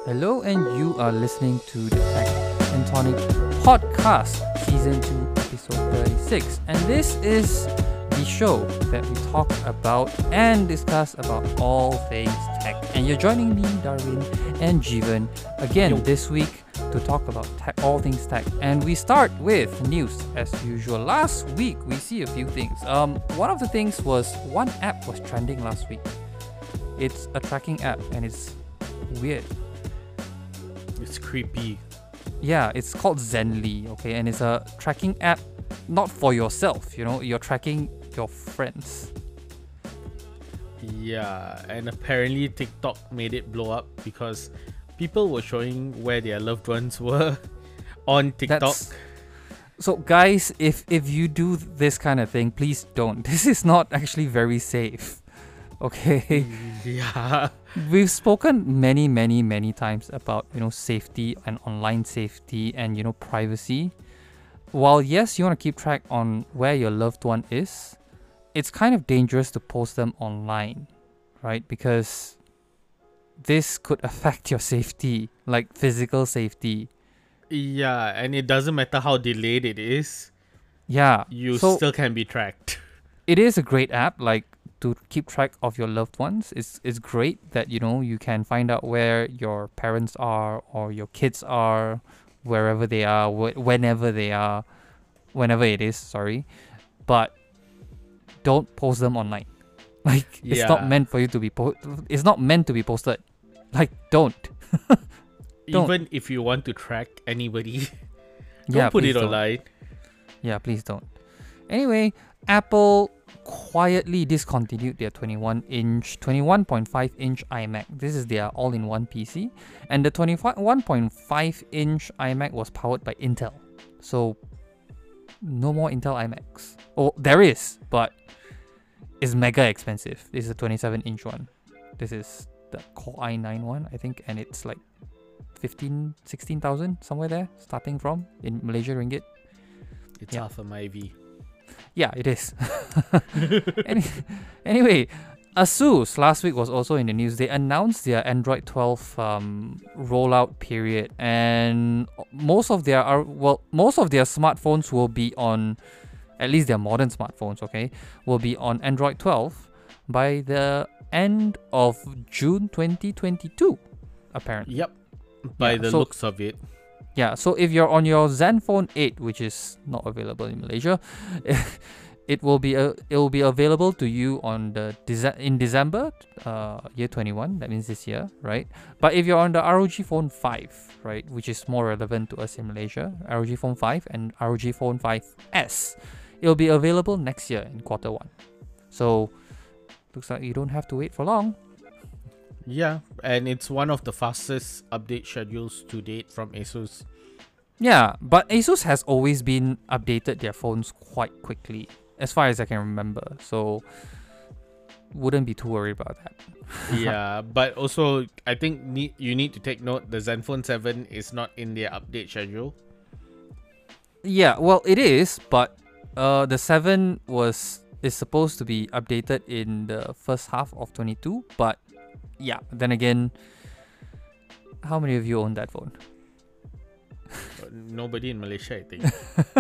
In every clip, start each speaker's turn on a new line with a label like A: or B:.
A: Hello, and you are listening to the Tech and Tonic Podcast, Season 2, Episode 36. And this is the show that we talk about and discuss about all things tech. And you're joining me, Darwin and Jeevan, again this week to talk about tech, all things tech. And we start with news as usual. Last week, we see a few things. One of the things was one app was trending last week. It's a tracking app and it's weird.
B: It's creepy.
A: Yeah, it's called Zenly, okay? And it's a tracking app not for yourself, you're tracking your friends.
B: Yeah, and apparently TikTok made it blow up because people were showing where their loved ones were on TikTok.
A: So guys, if you do this kind of thing, please don't. This is not actually very safe. Okay?
B: Yeah.
A: We've spoken many times about, safety and online safety and, privacy. While yes, you want to keep track on where your loved one is, it's kind of dangerous to post them online, right? Because this could affect your safety, like physical safety.
B: Yeah, and it doesn't matter how delayed it is.
A: Yeah.
B: You still can be tracked.
A: It is a great app, like to keep track of your loved ones. It's great that, you can find out where your parents are or your kids are, wherever they are, whenever it is, sorry. But don't post them online. Like, it's not meant for you to be it's not meant to be posted. Like, don't.
B: Even if you want to track anybody, don't put it online.
A: Yeah, please don't. Anyway, Apple quietly discontinued their 21.5-inch iMac. This is their all-in-one PC. And the 21.5-inch iMac was powered by Intel. So, no more Intel iMacs. Oh, there is, but it's mega expensive. This is a 27-inch one. This is the Core i9 one, I think, and it's like 16,000, somewhere there, starting from, in Malaysia ringgit.
B: It's half a Myvi.
A: Yeah, it is. Anyway, Asus last week was also in the news. They announced their Android 12 rollout period, and most of their smartphones will be on, at least their modern smartphones, okay, will be on Android 12 by the end of June 2022, apparently.
B: Yep, by the looks of it.
A: Yeah, so if you're on your Zenfone 8, which is not available in Malaysia, it will be available to you on in December, year 21. That means this year, right? But if you're on the ROG Phone 5, right, which is more relevant to us in Malaysia, ROG Phone 5 and ROG Phone 5S, it'll be available next year in Q1. So looks like you don't have to wait for long.
B: Yeah, and it's one of the fastest update schedules to date from Asus.
A: Yeah, but Asus has always been updated their phones quite quickly, as far as I can remember. So, wouldn't be too worried about that.
B: Yeah, but also, I think you need to take note, the Zenfone 7 is not in their update schedule.
A: Yeah, well, it is, but the 7 is supposed to be updated in the first half of 22, but yeah, then again, how many of you own that phone?
B: Nobody in Malaysia, I think.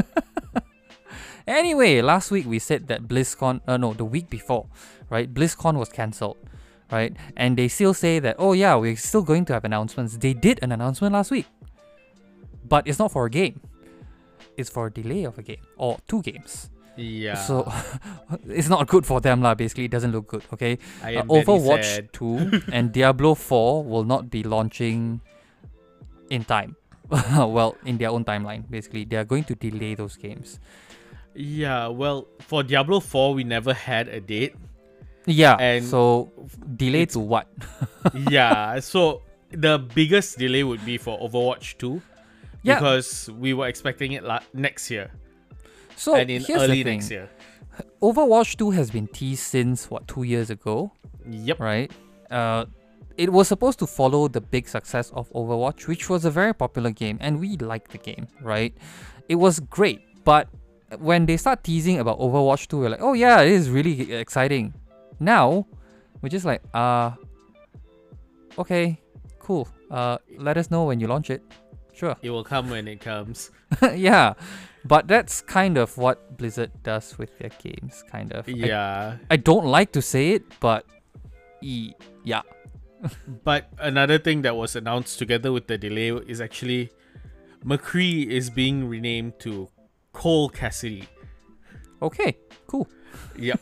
A: Anyway, last week we said that the week before, right? BlizzCon was cancelled, right? And they still say that, oh yeah, we're still going to have announcements. They did an announcement last week, but it's not for a game. It's for a delay of a game or 2 games.
B: Yeah.
A: So it's not good for them lah. Basically, it doesn't look good. Okay.
B: I am
A: Overwatch 2 and Diablo 4 will not be launching in time. Well, in their own timeline. Basically, they are going to delay those games.
B: Yeah. Well, for Diablo 4, we never had a date.
A: Yeah.
B: And
A: so delay to what?
B: Yeah. So the biggest delay would be for Overwatch 2.
A: Yeah.
B: Because we were expecting it next year.
A: So
B: and in
A: here's
B: early
A: the thing.
B: next year.
A: Overwatch 2 has been teased since 2 years ago.
B: Yep.
A: Right? It was supposed to follow the big success of Overwatch, which was a very popular game, and we liked the game, right? It was great, but when they start teasing about Overwatch 2, we're like, oh yeah, it is really exciting. Now, we're just like, okay, cool. let us know when you launch it. Sure.
B: It will come when it comes.
A: Yeah, but that's kind of what Blizzard does with their games, kind of.
B: Yeah.
A: I don't like to say it, but yeah.
B: But another thing that was announced together with the delay is actually McCree is being renamed to Cole Cassidy.
A: Okay, cool.
B: Yep.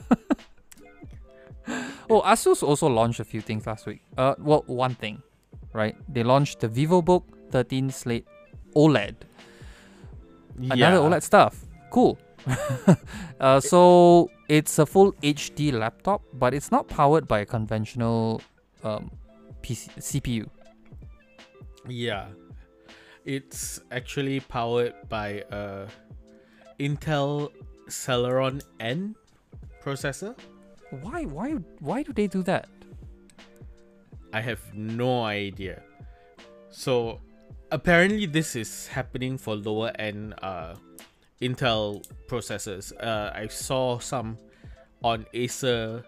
A: Oh, Asus also launched a few things last week. Well, one thing, right? They launched the VivoBook 13 Slate OLED. Another OLED stuff. Cool. So it's a full HD laptop, but it's not powered by a conventional CPU.
B: Yeah. It's actually powered by a Intel Celeron N processor.
A: Why do they do that?
B: I have no idea. So apparently this is happening for lower end Intel processors. I saw some on Acer's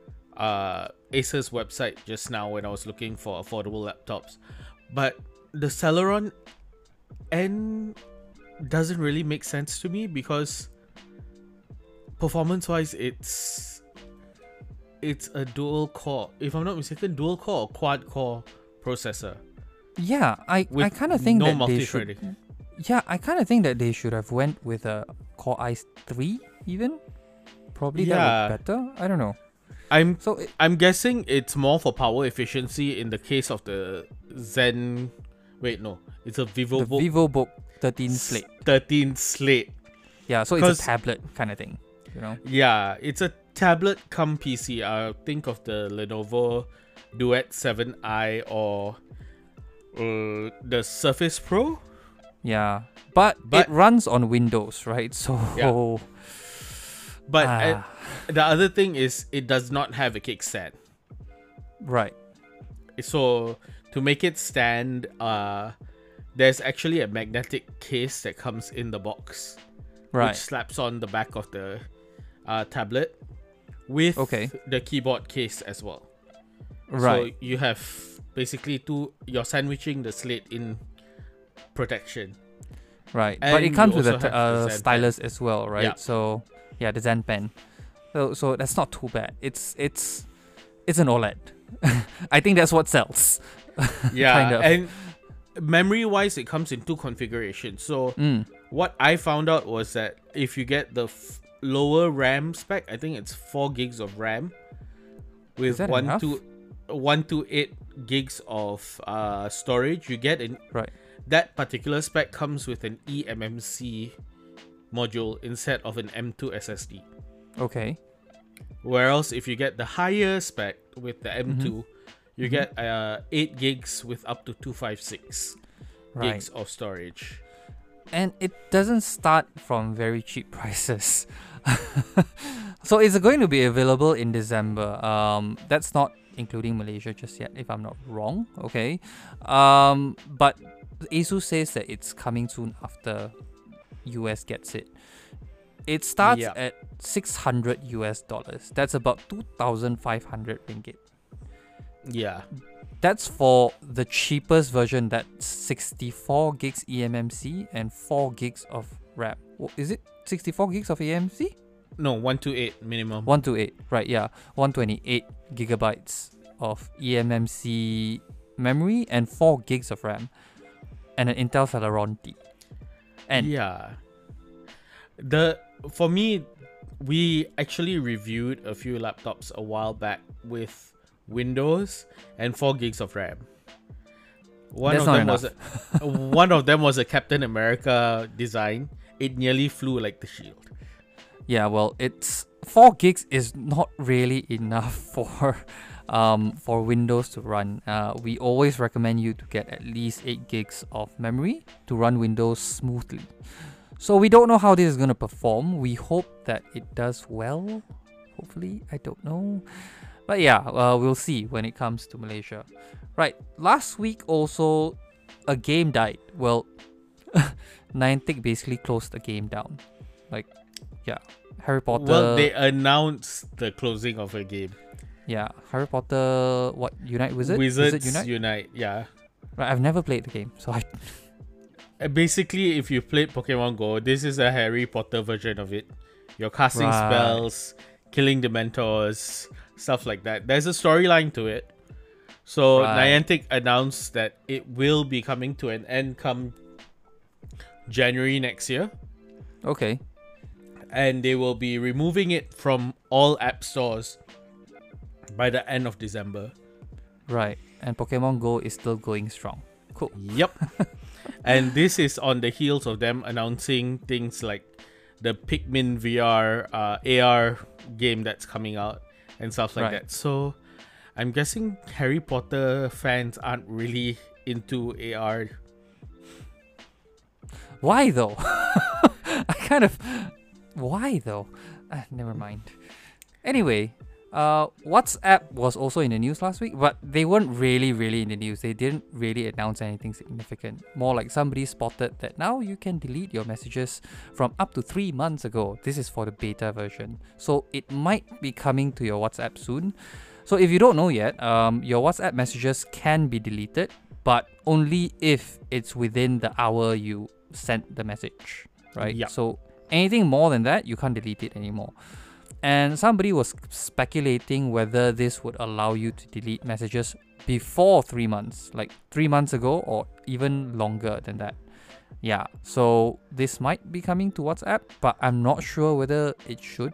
B: website just now when I was looking for affordable laptops. But the Celeron N doesn't really make sense to me because performance wise it's a dual core, if I'm not mistaken, dual core or quad core processor.
A: Yeah, I kind of think that they should. Yeah, I kind of think that they should have went with a Core i3 even. Probably that would be better. I don't know. I'm guessing it's more for power efficiency in the case of the Zen. Wait, no, it's a VivoBook. The VivoBook 13 Slate.
B: 13 Slate.
A: Yeah, so it's a tablet kind of thing, you know.
B: Yeah, it's a tablet come PC. Think of the Lenovo Duet 7i or the Surface Pro.
A: Yeah, but it runs on Windows, right? So
B: yeah. But the other thing is it does not have a kickstand.
A: Right.
B: So to make it stand, there's actually a magnetic case that comes in the box,
A: right,
B: which slaps on the back of the tablet with the keyboard case as well.
A: Right.
B: So you have basically you're sandwiching the Slate in protection.
A: Right.
B: And
A: but it comes with
B: a
A: stylus as well, right?
B: Yeah.
A: So yeah, the Zen Pen. So that's not too bad. It's an OLED. I think that's what sells.
B: Yeah.
A: Kind of.
B: And memory wise, it comes in two configurations. So what I found out was that if you get the lower RAM spec, I think it's 4 gigs of RAM with 128 gigs of storage, you get that particular spec comes with an eMMC module instead of an M2 SSD.
A: Okay.
B: Whereas if you get the higher spec with the M2, you get 8 gigs with up to 256 gigs of storage.
A: And it doesn't start from very cheap prices. So it's going to be available in December. That's not including Malaysia just yet, if I'm not wrong. Okay. But Asus says that it's coming soon after US gets it. It starts at $600. That's about 2,500 ringgit.
B: Yeah.
A: That's for the cheapest version. That's 64 gigs eMMC and 4 gigs of RAM. Is it 64 gigs of eMMC?
B: No, 128 minimum.
A: 128, right, yeah. 128 gigabytes of eMMC memory and 4 gigs of RAM. And an Intel Celeron D. And
B: yeah. For me, we actually reviewed a few laptops a while back with Windows and 4 gigs of RAM. One of them was a Captain America design. It nearly flew like the shield.
A: Yeah, well, it's 4 gigs is not really enough for Windows to run. We always recommend you to get at least 8 gigs of memory to run Windows smoothly. So we don't know how this is going to perform. We hope that it does well. Hopefully, I don't know. But yeah, we'll see when it comes to Malaysia. Right, last week also, a game died. Well, Niantic basically closed the game down. Like, yeah, Harry Potter...
B: Well, they announced the closing of a game.
A: Yeah, Harry Potter, Unite Wizards
B: Unite, yeah.
A: Right, I've never played the game, so I.
B: Basically, if you played Pokemon Go, this is a Harry Potter version of it. You're casting
A: Right.
B: spells, killing Dementors, stuff like that. There's a storyline to it. So
A: Right.
B: Niantic announced that it will be coming to an end come January next year.
A: Okay.
B: And they will be removing it from all app stores by the end of December.
A: Right. And Pokemon Go is still going strong. Cool.
B: Yep. And this is on the heels of them announcing things like the Pikmin VR AR game that's coming out and stuff like
A: Right.
B: that. So I'm guessing Harry Potter fans aren't really into AR.
A: Why though? I kind of. Why though? Never mind. Anyway, WhatsApp was also in the news last week, but they weren't really in the news. They didn't really announce anything significant. More like somebody spotted that now you can delete your messages from up to 3 months ago. This is for the beta version. So it might be coming to your WhatsApp soon. So if you don't know yet, your WhatsApp messages can be deleted, but only if it's within the hour you sent the message, right?
B: Yeah.
A: So anything more than that, you can't delete it anymore. And somebody was speculating whether this would allow you to delete messages before 3 months, like 3 months ago or even longer than that. Yeah, so this might be coming to WhatsApp, but I'm not sure whether it should.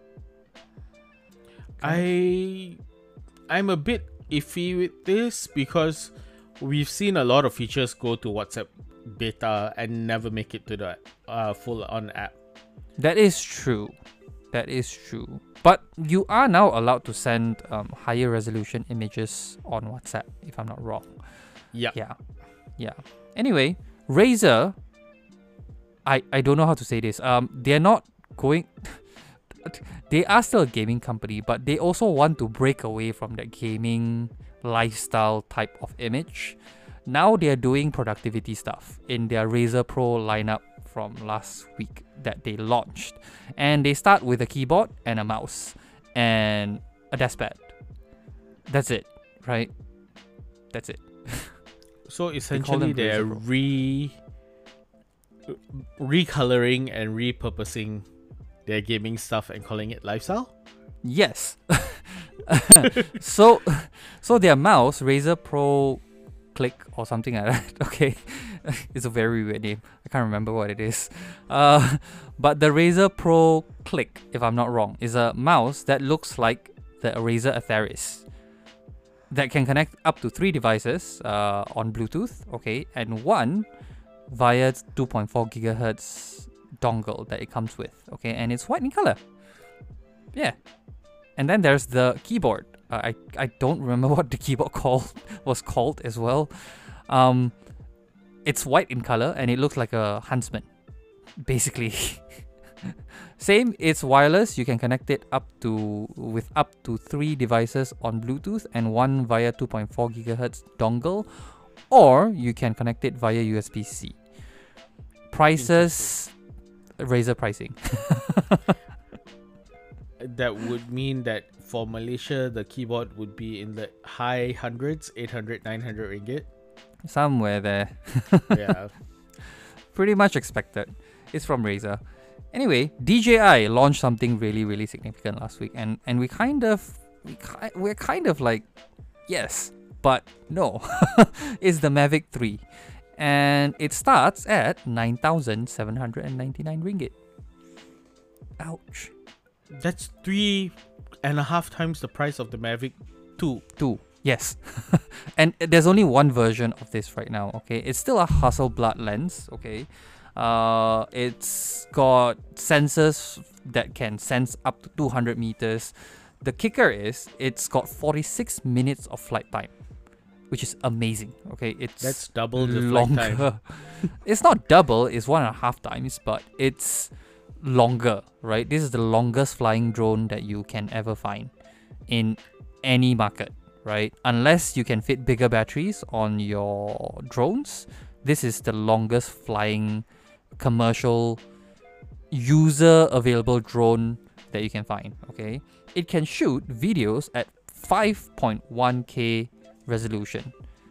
B: I'm a bit iffy with this because we've seen a lot of features go to WhatsApp beta and never make it to the full on app.
A: That is true. That is true. But you are now allowed to send higher resolution images on WhatsApp, if I'm not wrong.
B: Yeah.
A: Yeah. Anyway, Razer, I don't know how to say this. They're not going. They are still a gaming company, but they also want to break away from that gaming lifestyle type of image. Now they're doing productivity stuff in their Razer Pro lineup from last week that they launched. And they start with a keyboard and a mouse and a deskpad. That's it, right? That's it.
B: So
A: them
B: essentially they're
A: Razer
B: recoloring and repurposing their gaming stuff and calling it lifestyle.
A: Yes. so their mouse, Razer Pro Click or something like that. Okay. It's a very weird name. I can't remember what it is. But the Razer Pro Click, if I'm not wrong, is a mouse that looks like the Razer Atheris that can connect up to 3 devices on Bluetooth, okay, and one via 2.4 gigahertz dongle that it comes with, okay, and it's white in color. Yeah. And then there's the keyboard. I don't remember what the keyboard was called as well. It's white in color and it looks like a Huntsman, basically. Same, it's wireless. You can connect it with up to 3 devices on Bluetooth and one via 2.4 gigahertz dongle, or you can connect it via USB-C. Prices, Razer pricing.
B: That would mean that for Malaysia, the keyboard would be in the high hundreds, 800, 900 ringgit.
A: Somewhere there.
B: Yeah.
A: Pretty much expected. It's from Razer. Anyway, DJI launched something really significant last week, and we're kind of like, yes, but no. It's the Mavic 3, and it starts at 9,799 ringgit. Ouch.
B: That's 3.5 times the price of the Mavic 2.
A: 2. Yes. And there's only one version of this right now, okay? It's still a Hasselblad lens, okay? It's got sensors that can sense up to 200 meters. The kicker is it's got 46 minutes of flight time, which is amazing, okay?
B: That's double the flight time.
A: It's not double, it's 1.5 times, but it's longer, right? This is the longest flying drone that you can ever find in any market, right? Unless you can fit bigger batteries on your drones, this is the longest flying commercial user available drone that you can find, okay? It can shoot videos at 5.1K resolution.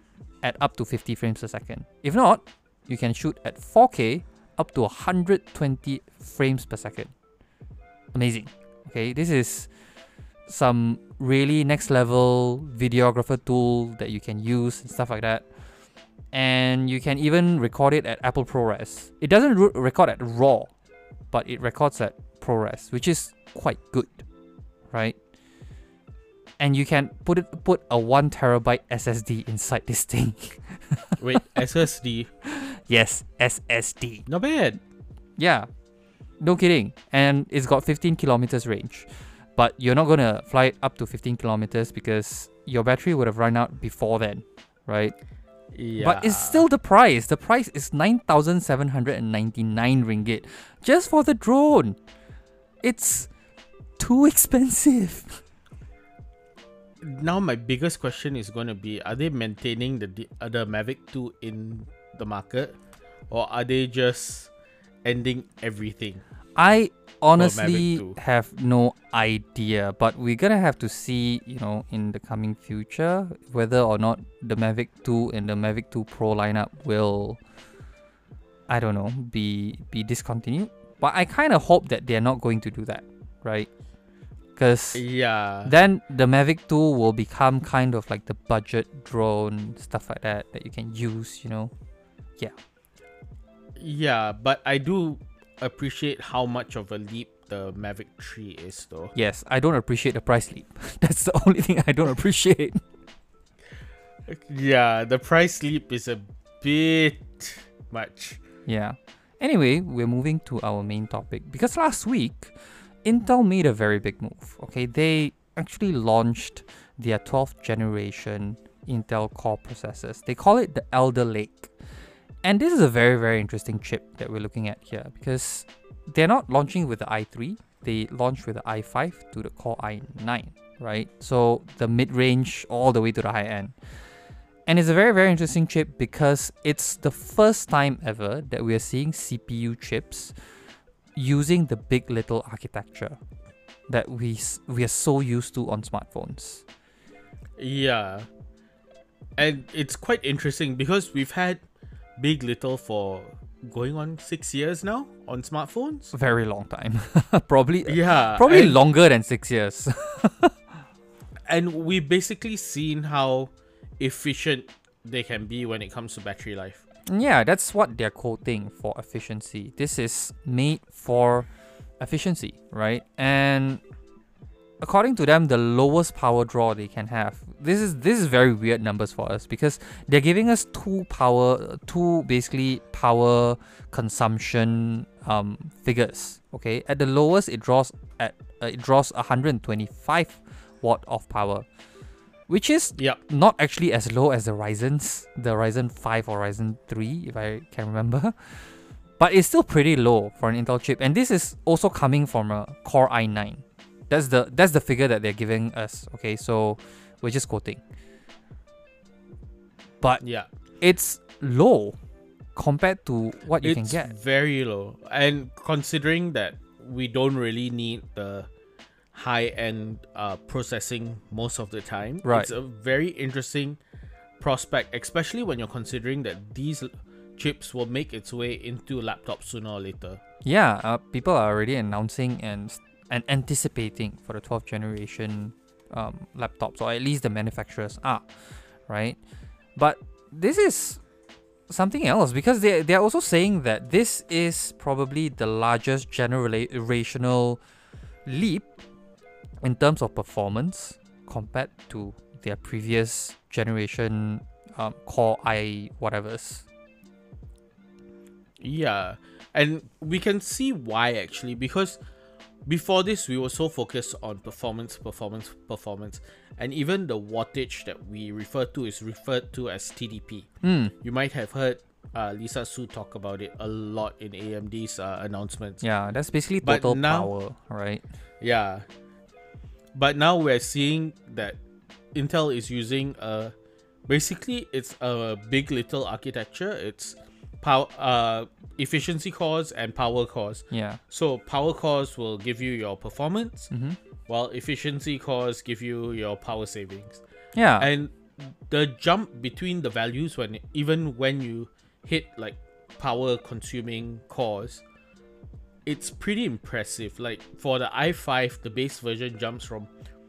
A: at up to 50 frames per second. If not, you can shoot at 4K up to 120 frames per second. Amazing. Okay, this is some really next level videographer tool that you can use and stuff like that. And you can even record it at Apple ProRes. It doesn't record at RAW, but it records at ProRes, which is quite good, right? And you can put a 1 terabyte SSD inside this thing.
B: Wait, SSD?
A: Yes, SSD.
B: Not bad.
A: Yeah, no kidding. And it's got 15 kilometers range. But you're not going to fly it up to 15 kilometers because your battery would have run out before then, right?
B: Yeah.
A: But it's still the price. The price is 9,799 ringgit just for the drone. It's too expensive.
B: Now my biggest question is going to be, are they maintaining the Mavic 2 in the market, or are they just ending everything?
A: I honestly
B: Mavic 2.
A: have no idea, but we're gonna have to see, in the coming future, whether or not the Mavic 2 and the Mavic 2 Pro lineup will, I don't know, be discontinued. But I kind of hope that they're not going to do that, right? Because
B: Yeah.
A: then the Mavic 2 will become kind of like the budget drone, stuff like that you can use,
B: Yeah, but I do appreciate how much of a leap the Mavic 3 is, though.
A: Yes, I don't appreciate the price leap. That's the only thing I don't appreciate.
B: Yeah, the price leap is a bit much.
A: Yeah. Anyway, we're moving to our main topic because last week, Intel made a very big move. Okay, they actually launched their 12th generation Intel Core processors. They call it the Alder Lake. And this is a very, very interesting chip that we're looking at here because they're not launching with the i3. They launched with the i5 to the Core i9, right? So the mid-range all the way to the high end. And it's a very, very interesting chip because it's the first time ever that we are seeing CPU chips using the big. LITTLE architecture that we are so used to on smartphones.
B: Yeah. And it's quite interesting because we've had big. LITTLE for going on 6 years now on smartphones.
A: Very long time. Probably
B: And,
A: longer than 6 years.
B: and we've basically seen how efficient they can be when it comes to battery life.
A: Yeah, that's what they're quoting for efficiency. This is made for efficiency, right? And according to them, the lowest power draw they can have. This is very weird numbers for us because they're giving us two basically power consumption figures. Okay, at the lowest it draws 125 watt of power, which is not actually as low as the Ryzen 5 or Ryzen 3, if I can remember. But it's still pretty low for an Intel chip. And this is also coming from a Core i9. That's the figure that they're giving us. Okay, so we're just quoting. But it's low compared to what you can get.
B: It's very low. And considering that we don't really need the high-end processing most of the time,
A: right.
B: It's a very interesting prospect, especially when you're considering that these chips will make its way into laptops sooner or later.
A: Yeah, people are already announcing and anticipating for the 12th generation laptops, or at least the manufacturers are, right? But this is something else because they're also saying that this is probably the largest generational leap in terms of performance compared to their previous generation Core i whatevers.
B: Yeah, and we can see why actually, because before this we were so focused on performance, and even the wattage that we refer to is referred to as TDP. You might have heard Lisa Su talk about it a lot in AMD's announcements.
A: Yeah, that's basically total power, right?
B: Yeah, but now we're seeing that Intel is using basically it's a big. LITTLE architecture. It's power efficiency cores and power cores.
A: Yeah.
B: So power cores will give you your performance, while efficiency cores give you your power savings.
A: Yeah.
B: And the jump between the values even when you hit like power consuming cores, it's pretty impressive. Like for the i5, the base version jumps from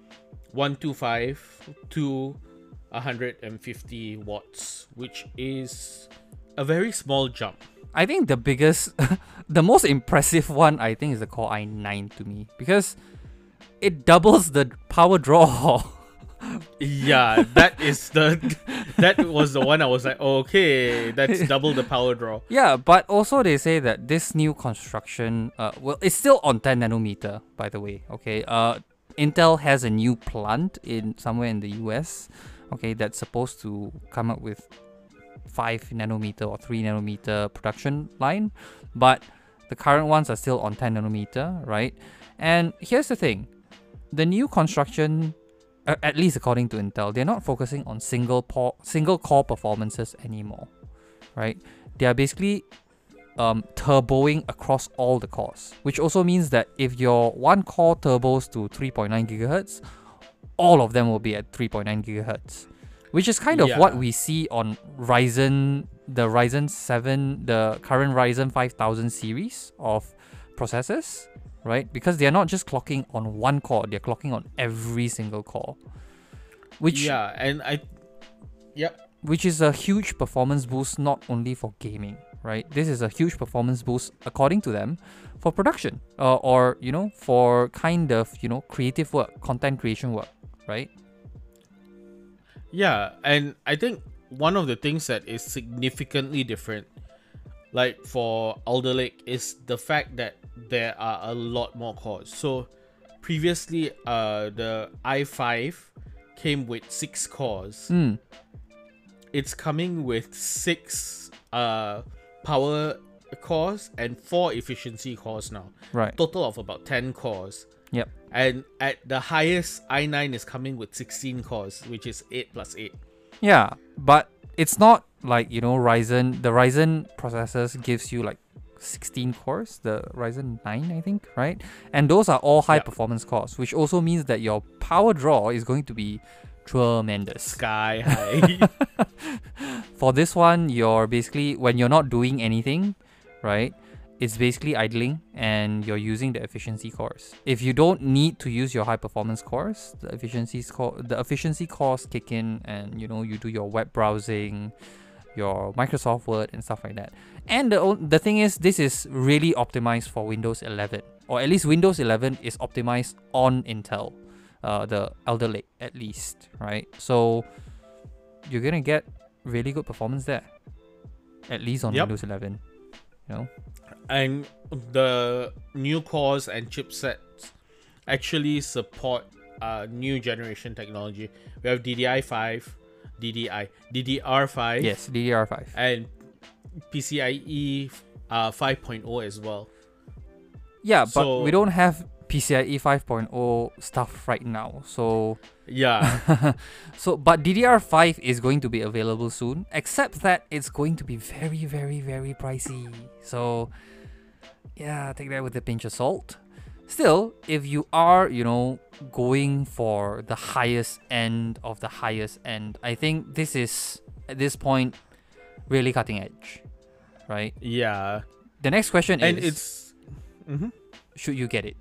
B: 125 to 150 watts, which is a very small jump.
A: I think the biggest, the most impressive one, I think, is the Core i9 to me, because it doubles the power draw.
B: Yeah, that was the one I was like, okay, that's double the power draw.
A: Yeah, but also they say that this new construction, well, it's still on 10 nanometer, by the way. Okay, Intel has a new plant in somewhere in the US. Okay, that's supposed to come up with 5 nanometer or 3 nanometer production line, but the current ones are still on 10 nanometer, right? And here's the thing, the new construction, at least according to Intel, they're not focusing on single core performances anymore, right? They are basically turboing across all the cores, which also means that if your one core turbos to 3.9 gigahertz, all of them will be at 3.9 gigahertz, which is kind of what we see on Ryzen, the Ryzen 7, the current Ryzen 5000 series of processors, right? Because they're not just clocking on one core, they're clocking on every single core. Which is a huge performance boost, not only for gaming, right? This is a huge performance boost, according to them, for production, or for kind of creative work, content creation work, right?
B: Yeah, and I think one of the things that is significantly different, like for Alder Lake, is the fact that there are a lot more cores. So previously, the i5 came with 6 cores. It's coming with 6 power cores and 4 efficiency cores now.
A: Right.
B: Total of about 10 cores.
A: Yep.
B: And at the highest, i9 is coming with 16 cores, which is 8 plus 8.
A: Yeah, but it's not like, Ryzen. The Ryzen processors gives you like 16 cores, the Ryzen 9, I think, right? And those are all high performance cores, which also means that your power draw is going to be tremendous.
B: Sky high.
A: For this one, you're basically, when you're not doing anything, right, it's basically idling and you're using the efficiency cores. If you don't need to use your high performance cores, the efficiency cores kick in, and you do your web browsing, your Microsoft Word and stuff like that. And the thing is, this is really optimized for Windows 11, or at least Windows 11 is optimized on Intel, the Alder Lake at least, right? So you're gonna get really good performance there, at least on Windows 11,
B: And the new cores and chipsets actually support new generation technology. We have DDR5,
A: yes, DDR5,
B: and PCIe 5.0 as well.
A: Yeah, but we don't have PCIe 5.0 stuff right now, so
B: yeah.
A: But DDR5 is going to be available soon, except that it's going to be very, very, very pricey. So yeah, take that with a pinch of salt. Still, if you are, going for the highest end of the highest end, I think this is, at this point, really cutting edge, right?
B: Yeah.
A: The next question
B: and
A: is, should you get it?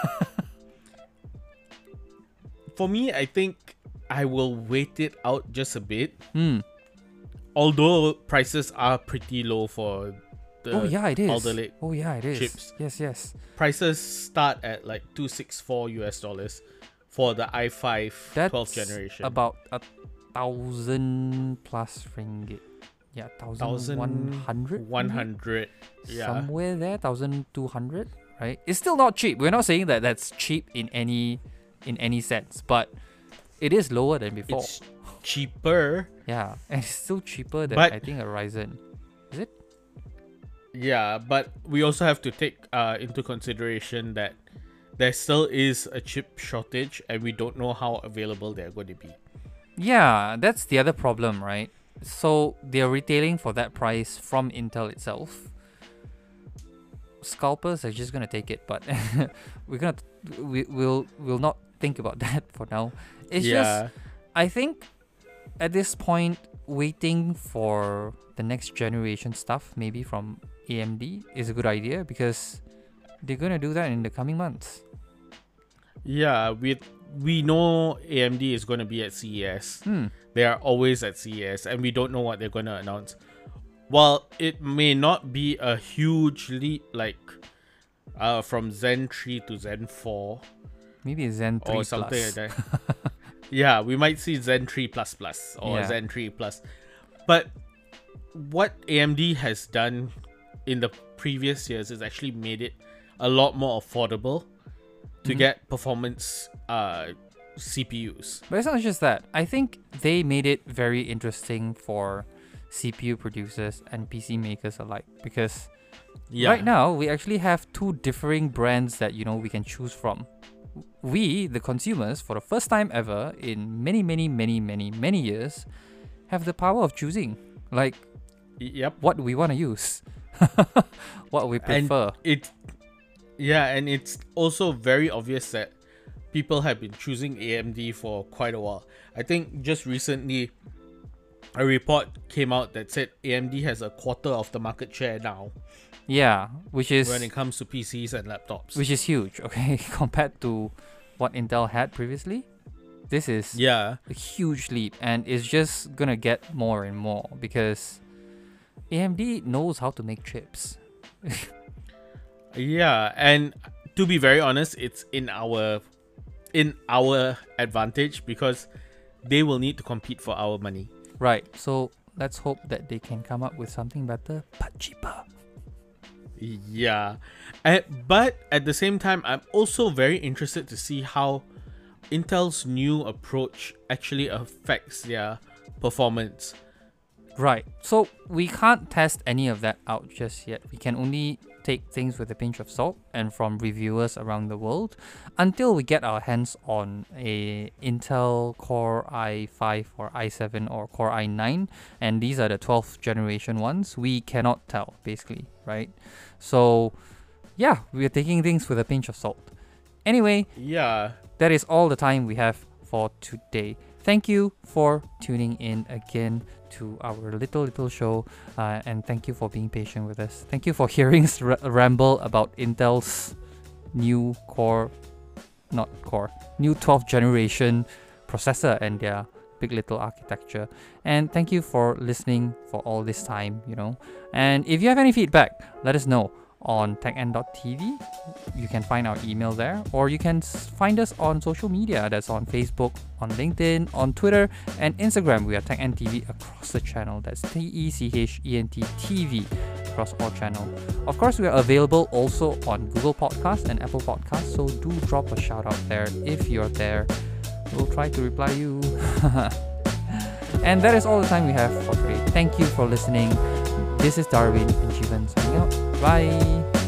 B: For me, I think I will wait it out just a bit. Although prices are pretty low for the Alder Lake chips.
A: Yes.
B: Prices start at like $264 for the i5 12th generation.
A: About 1,000 plus ringgit. Yeah, 1,100.
B: 100. Yeah.
A: Somewhere there, 1,200. Right? It's still not cheap. We're not saying that that's cheap in any sense, but it is lower than before.
B: It's cheaper.
A: Yeah, and it's still cheaper than I think a Ryzen. Is it?
B: Yeah, but we also have to take into consideration that there still is a chip shortage and we don't know how available they're going to be.
A: Yeah, that's the other problem, right? So they're retailing for that price from Intel itself. Scalpers are just gonna take it, but we'll not think about that for now. It's just, I think at this point, waiting for the next generation stuff, maybe from AMD, is a good idea because they're gonna do that in the coming months.
B: Yeah, we know AMD is going to be at CES. They are always at CES, and we don't know what they're going to announce. While it may not be a huge leap, like from Zen 3 to Zen 4,
A: Maybe a Zen 3
B: or something
A: Plus.
B: like that. Yeah, we might see Zen 3 plus plus or
A: Yeah.
B: Zen 3 plus. But what AMD has done in the previous years is actually made it a lot more affordable to get performance CPUs.
A: But it's not just that. I think they made it very interesting for CPU producers and PC makers alike because
B: Yeah.
A: right now we actually have two differing brands that we can choose from. We, the consumers, for the first time ever in many years, have the power of choosing like
B: Yep.
A: what we want to use, what we prefer.
B: And it's also very obvious that people have been choosing AMD for quite a while. I think just recently a report came out that said AMD has a quarter of the market share now
A: Yeah, which is
B: when it comes to PCs and laptops.
A: which is huge. Okay, compared to what Intel had previously, this is
B: Yeah.
A: a huge leap, and it's just gonna get more and more because AMD knows how to make chips.
B: Yeah, and to be very honest, it's in our advantage because they will need to compete for our money.
A: Right. So let's hope that they can come up with something better but cheaper.
B: Yeah. But at the same time, I'm also very interested to see how Intel's new approach actually affects their performance.
A: Right. So we can't test any of that out just yet. We can only take things with a pinch of salt and from reviewers around the world until we get our hands on a Intel Core i5 or i7 or Core i9, and these are the 12th generation ones. We cannot tell, basically, right? So yeah, we are taking things with a pinch of salt. Anyway,
B: Yeah.
A: that is all the time we have for today. Thank you for tuning in again to our little show, and thank you for being patient with us. Thank you for hearing us ramble about Intel's new new 12th generation processor and their big little architecture. And thank you for listening for all this time, And if you have any feedback, let us know on techn.tv. You can find our email there, or you can find us on social media. That's on Facebook, on LinkedIn, on Twitter, and Instagram. We are TechNTV across the channel. That's TECHENT TV across all channels. Of course, we are available also on Google Podcasts and Apple Podcasts, so do drop a shout out there if you're there. We'll try to reply you. And that is all the time we have for today. Thank you for listening. This is Darwin and Jeevan signing out. Bye.